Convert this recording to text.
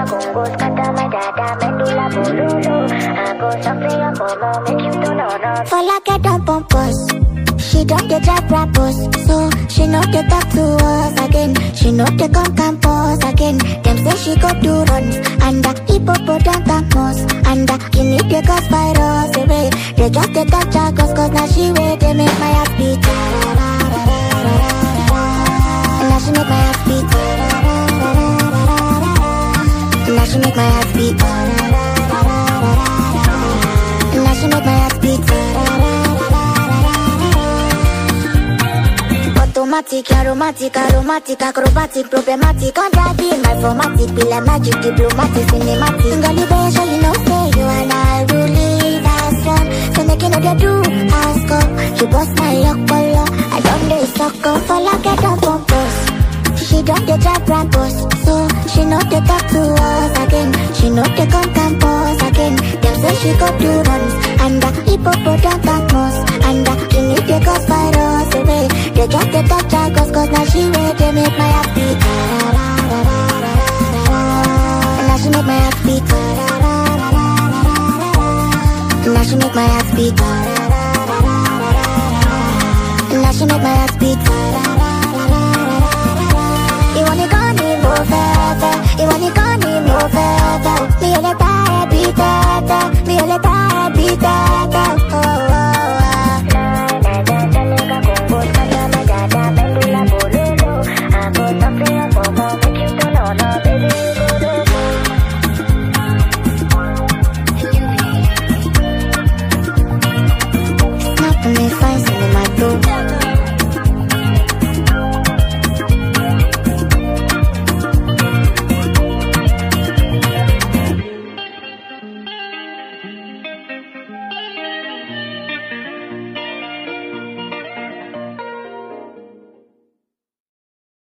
Congo, scatter my dada, medulla bololo. I go suffer your mama, make you don't know. For like a dump on post. She don't get drop rappers, so she know they talk to us again. She know they come campus again. Them say she go do runs, and the hippopotamus, and the guinea they cause virus away. They just they touch her cause now she wait, they make my heart beat. And now she make my heart beat. And now she make my heart beat. And now she make my heart beat. Automatic, aromatic, aromatic, acrobatic, problematic, on driving my formatic, be like magic, diplomatic, cinematic. Girl, you better show you know, say you and I will leave as one. So make you know they do ask up. You bust my luck, color. I don't do sucker for like a dump on post. She don't get drop rappers, so she know they talk to us again. She know they come campus again. Them say she go do runs, and the hippopotamus, and the guinea they cause virus away. They just they touch her cause now she wait, they make my heart beat. And now she make my heart beat. And now she make my heart beat. And now she make my heart beat. You wanna go me forever, you wanna